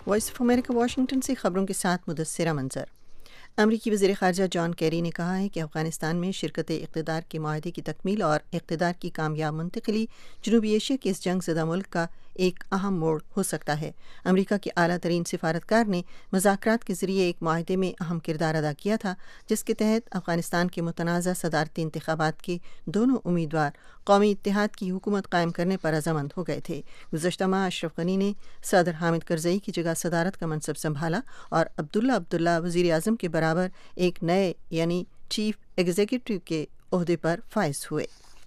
Voice of America Washington سے خبروں کے ساتھ مدثرہ منظر۔ امریکی وزیر خارجہ جان کیری نے کہا ہے کہ افغانستان میں شرکت اقتدار کے معاہدے کی تکمیل اور اقتدار کی کامیاب منتقلی جنوبی ایشیا کے اس جنگ زدہ ملک کا ایک اہم موڑ ہو سکتا ہے۔ امریکہ کے اعلیٰ ترین سفارتکار نے مذاکرات کے ذریعے ایک معاہدے میں اہم کردار ادا کیا تھا جس کے تحت افغانستان کے متنازع صدارتی انتخابات کے دونوں امیدوار قومی اتحاد کی حکومت قائم کرنے پر رضامند ہو گئے تھے۔ گزشتہ ماہ اشرف غنی نے صدر حامد کرزئی کی جگہ صدارت کا منصب سنبھالا اور عبداللہ وزیر اعظم کے برابر ایک نئے یعنی چیف ایگزیکٹو کے عہدے پر فائز ہوئے۔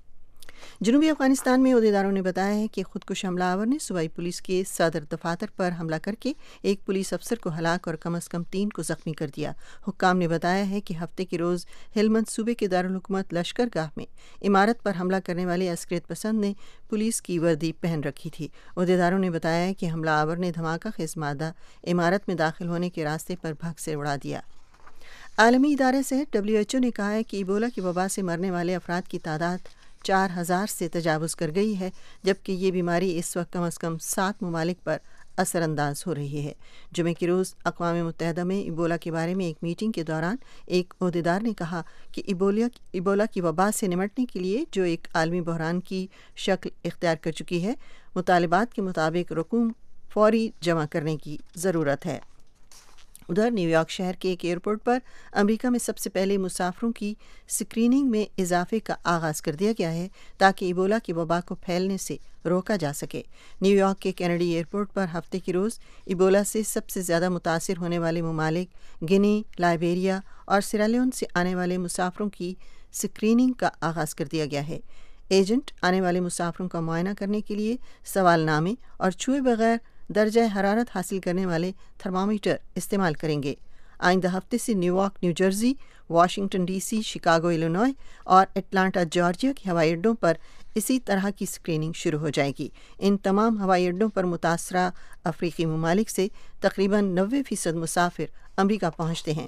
جنوبی افغانستان میں عہدیداروں نے بتایا ہے کہ خودکش حملہ آور نے صوبائی پولیس کے صدر دفاتر پر حملہ کر کے ایک پولیس افسر کو ہلاک اور کم از کم 3 کو زخمی کر دیا۔ حکام نے بتایا ہے کہ ہفتے کے روز ہلمند صوبے کے دارالحکومت لشکر گاہ میں عمارت پر حملہ کرنے والے عسکریت پسند نے پولیس کی وردی پہن رکھی تھی۔ عہدیداروں نے بتایا ہے کہ حملہ آور نے دھماکہ خیز مادہ عمارت میں داخل ہونے کے راستے پر بھگ سے اڑا دیا۔ عالمی ادارہ صحت WHO نے کہا ہے کہ ایبولا کی وبا سے مرنے والے افراد کی تعداد 4000 سے تجاوز کر گئی ہے، جبکہ یہ بیماری اس وقت کم از کم 7 ممالک پر اثر انداز ہو رہی ہے۔ جمعے کے روز اقوام متحدہ میں ایبولا کے بارے میں ایک میٹنگ کے دوران ایک عہدیدار نے کہا کہ ایبولا کی وبا سے نمٹنے کے لیے جو ایک عالمی بحران کی شکل اختیار کر چکی ہے، مطالبات کے مطابق رقوم فوری جمع کرنے کی ضرورت ہے۔ ادھر نیو یارک شہر کے ایک ایئرپورٹ پر امریکہ میں سب سے پہلے مسافروں کی سکریننگ میں اضافے کا آغاز کر دیا گیا ہے تاکہ ایبولا کی وبا کو پھیلنے سے روکا جا سکے۔ نیو یارک کے کینیڈی ایئرپورٹ پر ہفتے کے روز ایبولا سے سب سے زیادہ متاثر ہونے والے ممالک گنی، لائبیریا اور سیرالیون سے آنے والے مسافروں کی سکریننگ کا آغاز کر دیا گیا ہے۔ ایجنٹ آنے والے مسافروں کا معائنہ کرنے کے لیے سوال نامے اور چھوئے بغیر درجہ حرارت حاصل کرنے والے تھرمامیٹر استعمال کریں گے۔ آئندہ ہفتے سے New York, New Jersey, Washington DC، Chicago Illinois اور اٹلانٹا جارجیا کے ہوائی اڈوں پر اسی طرح کی سکریننگ شروع ہو جائے گی۔ ان تمام ہوائی اڈوں پر متاثرہ افریقی ممالک سے تقریباً 90% مسافر امریکہ پہنچتے ہیں۔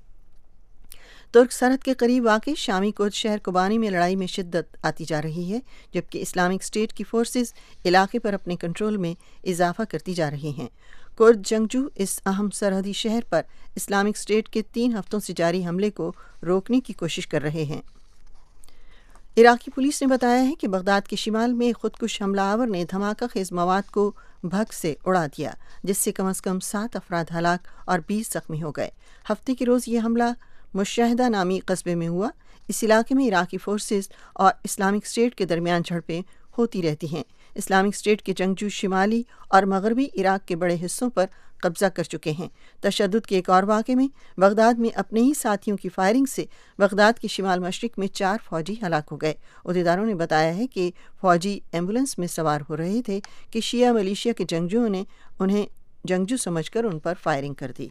ترک سرحد کے قریب واقع شامی کرد شہر کوبانی میں لڑائی میں شدت آتی جا رہی ہے، جبکہ اسلامک اسٹیٹ کی فورسز علاقے پر اپنے کنٹرول میں اضافہ کرتی جا رہی ہیں۔ کرد جنگجو اس اہم سرحدی شہر پر اسلامک اسٹیٹ کے 3 ہفتوں سے جاری حملے کو روکنے کی کوشش کر رہے ہیں۔ عراقی پولیس نے بتایا ہے کہ بغداد کے شمال میں خودکش حملہ آور نے دھماکہ خیز مواد کو بھگ سے اڑا دیا، جس سے کم از کم 7 افراد ہلاک اور 20 زخمی ہو گئے۔ ہفتے کے روز یہ حملہ مشاہدہ نامی قصبے میں ہوا۔ اس علاقے میں عراقی فورسز اور اسلامک اسٹیٹ کے درمیان جھڑپیں ہوتی رہتی ہیں۔ اسلامک اسٹیٹ کے جنگجو شمالی اور مغربی عراق کے بڑے حصوں پر قبضہ کر چکے ہیں۔ تشدد کے ایک اور واقعے میں بغداد میں اپنے ہی ساتھیوں کی فائرنگ سے بغداد کے شمال مشرق میں 4 فوجی ہلاک ہو گئے۔ عہدیداروں نے بتایا ہے کہ فوجی ایمبولینس میں سوار ہو رہے تھے کہ شیعہ ملیشیا کے جنگجوؤں نے انہیں جنگجو سمجھ کر ان پر فائرنگ کر دی۔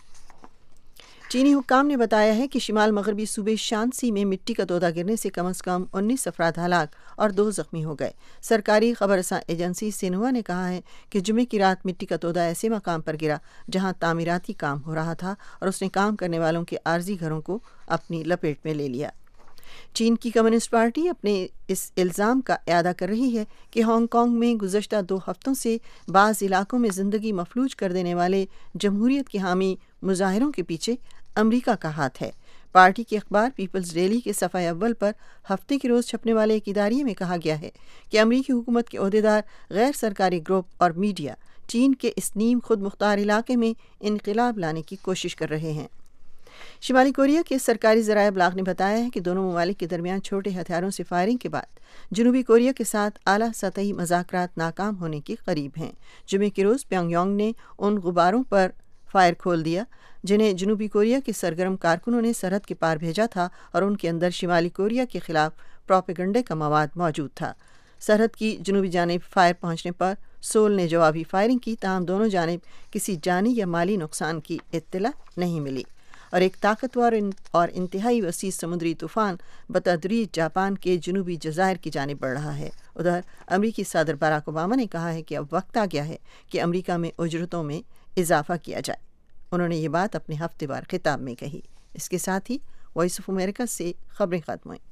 چینی حکام نے بتایا ہے کہ شمال مغربی صوبے شانسی میں مٹی کا تودہ گرنے سے کم از کم 19 افراد ہلاک اور 2 زخمی ہو گئے۔ سرکاری خبر رساں ایجنسی سنہوا نے کہا ہے کہ جمعے کی رات مٹی کا تودہ ایسے مقام پر گرا جہاں تعمیراتی کام ہو رہا تھا اور اس نے کام کرنے والوں کے عارضی گھروں کو اپنی لپیٹ میں لے لیا۔ چین کی کمیونسٹ پارٹی اپنے اس الزام کا اعادہ کر رہی ہے کہ ہانگ کانگ میں گزشتہ 2 ہفتوں سے بعض علاقوں میں زندگی مفلوج کر دینے والے جمہوریت کے حامی مظاہروں کے پیچھے امریکہ کا ہاتھ ہے۔ پارٹی کے اخبار پیپلز ڈیلی کے صفحہ اول پر ہفتے کے روز چھپنے والے ایک اداریے میں کہا گیا ہے کہ امریکی حکومت کے عہدیدار، غیر سرکاری گروپ اور میڈیا چین کے اس نیم خود مختار علاقے میں انقلاب لانے کی کوشش کر رہے ہیں۔ شمالی کوریا کے سرکاری ذرائع ابلاغ نے بتایا ہے کہ دونوں ممالک کے درمیان چھوٹے ہتھیاروں سے فائرنگ کے بعد جنوبی کوریا کے ساتھ اعلیٰ سطحی مذاکرات ناکام ہونے کے قریب ہیں۔ جمعے کے روز پیونگ یانگ نے ان غباروں پر فائر کھول دیا جنہیں جنوبی کوریا کے سرگرم کارکنوں نے سرحد کے پار بھیجا تھا اور ان کے اندر شمالی کوریا کے خلاف پروپیگنڈے کا مواد موجود تھا۔ سرحد کی جنوبی جانب فائر پہنچنے پر سول نے جوابی فائرنگ کی، تاہم دونوں جانب کسی جانی یا مالی نقصان کی اطلاع نہیں ملی۔ اور ایک طاقتور اور انتہائی وسیع سمندری طوفان بتدریج جاپان کے جنوبی جزائر کی جانب بڑھ رہا ہے۔ ادھر امریکی صدر باراک اوباما نے کہا ہے کہ اب وقت آ گیا ہے کہ امریکہ میں اجرتوں میں اضافہ کیا جائے۔ انہوں نے یہ بات اپنے ہفتے وار خطاب میں کہی۔ اس کے ساتھ ہی وائس آف امریکہ سے خبریں ختم ہوئیں۔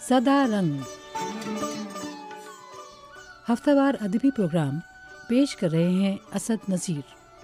सदा रंग हफ्तावार अदबी प्रोग्राम पेश कर रहे हैं असद नज़ीर।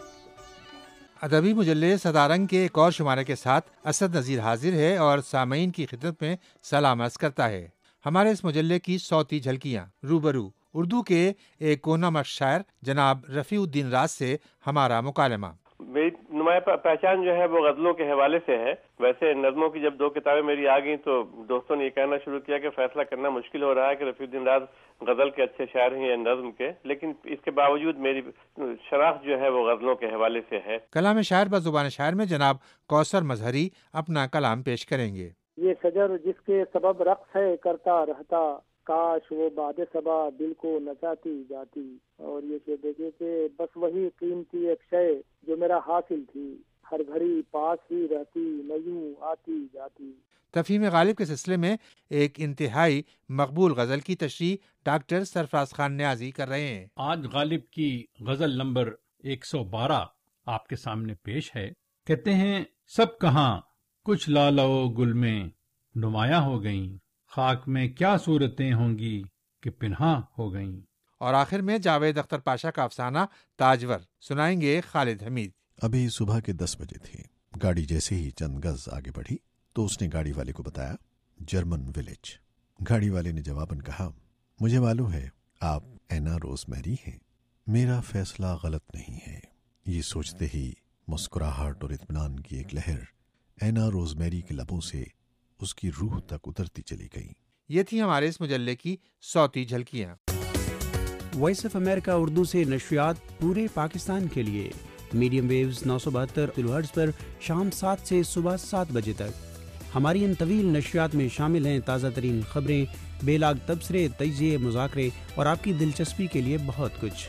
अदबी मुजल्ले सदारंग के एक और शुमारे के साथ असद नज़ीर हाजिर है और सामईन की खिदमत में सलाम अर्ज़ करता है। हमारे इस मुजल्ले की सौती झलकियाँ रूबरू उर्दू के एक कोनामश शायर जनाब रफ़ीउद्दीन राज से हमारा मुकालमा। मेरी नुमाया पहचान जो है वो गज़लों के हवाले से है। वैसे नज़मों की जब 2 किताबें मेरी आ गई तो दोस्तों ने ये कहना शुरू किया कि फैसला करना मुश्किल हो रहा है कि रफ़ीउद्दीन राज गज़ल के अच्छे शायर हैं या नज़्म के, लेकिन इसके बावजूद मेरी शनाख्त जो है वो गज़लों के हवाले से है। कलाम शायर बज़ुबान शायर में जनाब कौसर मजहरी अपना कलाम पेश करेंगे। ये शजर जिसके सबब रक़्स है करता रहता, काश वो बादे सबा दिल को नचाती जाती। और ये शेर देखिए कि बस वही कीमती एक शय जो मेरा हासिल थी, हर घड़ी पास ही रहती न यूं आती जाती। तफ़हीम गालिब के सिलसिले में एक इंतहाई मकबूल गज़ल की तशरीह डॉक्टर सरफराज खान न्याजी कर रहे हैं। आज गालिब की गज़ल नंबर 112 आपके सामने पेश है। कहते हैं सब कहाँ कुछ लालो गुल में नुमाया हो गईं, खाक में क्या सूरतें होंगी कि पिन्हा हो गईं। और आखिर में जावेद अख्तर पाशा का अफसाना ताजवर सुनाएंगे खालिद हमीद। अभी सुबह के 10 बजे थे। गाड़ी जैसे ही चंद गज आगे बढ़ी तो उसने गाड़ी वाले को बताया जर्मन विलेज। गाड़ी वाले ने जवाबन कहा, मुझे मालूम है आप एना रोजमेरी हैं, मेरा फैसला गलत नहीं है। ये सोचते ही मुस्कुराहट और इत्मीनान की एक लहर एना रोजमेरी के लबों से उसकी रूह तक उतरती चली गई। ये थी हमारे इस मुजल्ले की सौती झलकियाँ। वॉइस ऑफ अमेरिका उर्दू से नशरियात पूरे पाकिस्तान के लिए मीडियम वेव्स 972 किलोहर्ट्ज़ पर शाम 7 से सुबह 7 बजे तक। हमारी इन तवील नशरियात में शामिल हैं ताज़ा तरीन खबरें, बेलाग तबसरे, तजिए, मुज़ाकरे और आपकी दिलचस्पी के लिए बहुत कुछ।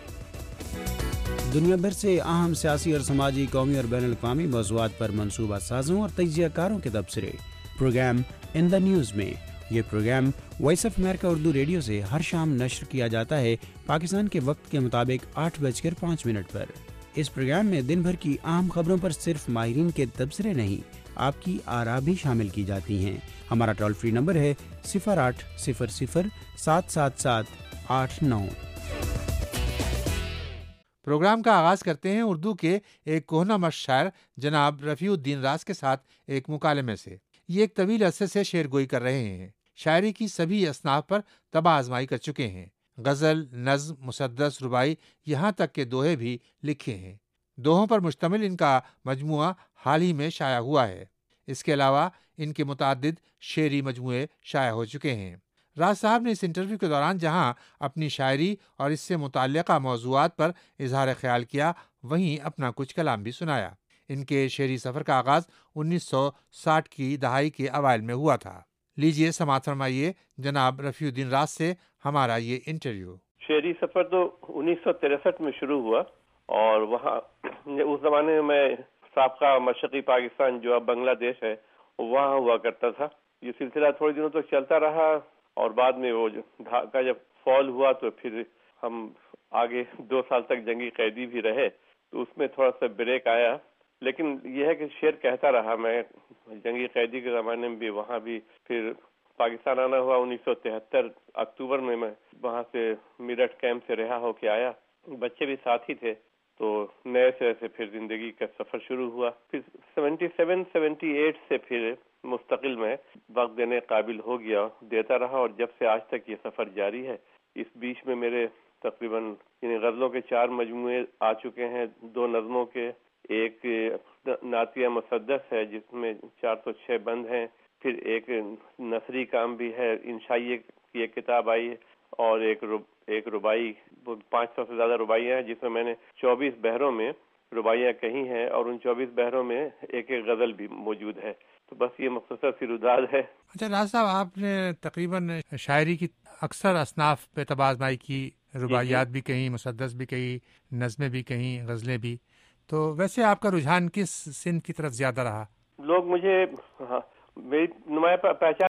दुनिया भर से अहम सियासी और समाजी, कौमी और बैनुल अक़वामी मौज़ूआत पर मनसूबा साज़ों और तजियाकारों के तबसरे। प्रोग्राम इन द न्यूज़ में ये programme Voice of America Urdu radio से हर शाम नश्र किया जाता है पाकिस्तान के वक्त के मुताबिक 8:05 पर। इस प्रोग्राम में दिन भर की अहम खबरों पर सिर्फ माहिरीन के तबसरे नहीं, आपकी आरा भी शामिल की जाती हैं। हमारा टोल फ्री नंबर है 0800 777 89। प्रोग्राम का आगाज करते हैं उर्दू के एक कोहनामश शायर जनाब रफ़ीउद्दीन राज के साथ एक मुकालमे से। ये एक तवील अरसे से शेरगोई कर रहे हैं। शायरी की सभी असनाफ पर तबाह आजमाई कर चुके हैं। गज़ल, नज़्म, मुसद्दस, रुबाई, यहाँ तक के दोहे भी लिखे हैं। दोहों पर मुश्तमिल इनका मजमुआ हाल ही में शाया हुआ है। इसके अलावा इनके मुताद्दिद शेरी मजमुए शाया हो चुके हैं। राज साहब ने इस इंटरव्यू के दौरान जहां अपनी शायरी और इससे मुताल्लिक़ा मौज़ूआत पर इजहार ख्याल किया, वहीं अपना कुछ कलाम भी सुनाया। इनके शेरी सफ़र का आगाज़ 1960 की दहाई के अवाइल में हुआ था। लीजिए समाअत फरमाइए जनाब रफ़ीउद्दीन राज से हमारा ये इंटरव्यू। शेरी सफ़र तो 1963 में शुरू हुआ और वहाँ उस जमाने में मैं साबका मशरक़ी पाकिस्तान जो अब बांग्लादेश है वहाँ हुआ करता था। ये सिलसिला थोड़े दिनों तक चलता रहा और बाद में वो ढाका जब फॉल हुआ तो फिर हम आगे 2 साल तक जंगी कैदी भी रहे, तो उसमें थोड़ा सा ब्रेक आया। लेकिन यह है कि शेर कहता रहा। मैं जंगी कैदी के ज़माने में भी वहाँ भी फिर पाकिस्तान आना हुआ 1973 अक्टूबर में। मैं वहाँ से मेरठ कैंप से रिहा होके आया, बच्चे भी साथ ही थे, तो नए सिरे से फिर जिंदगी का सफ़र शुरू हुआ। फिर 77-78 से फिर मुस्तकिल में वक्त देने काबिल हो गया, देता रहा और जब से आज तक ये सफ़र जारी है। इस बीच में मेरे तकरीबन गज़लों के 4 मजमूए आ चुके हैं, 2 नज़मों के, एक नातिया मुसद्दस है जिसमें 406 बंद हैं, फिर एक नसरी काम भी है, इंशाइये की एक किताब आई है और एक रुबाई, 500 से ज़्यादा रुबाइयाँ हैं जिसमें मैंने 24 बहरों में रुबाइयाँ कही हैं और उन 24 बहरों में एक गज़ल भी मौजूद है। तो बस ये मुख्तसर सी रुदाद है। अच्छा राज साहब, आपने तकरीबन शायरी की अक्सर असनाफ पे तबाज़माई की, रुबाइयात भी कहीं, मुसद्दस भी कहीं, नज़में भी कहीं, गज़लें भी। तो वैसे आपका रुझान किस सिन की तरफ ज़्यादा रहा? लोग मुझे मेरी नुमाया पहचान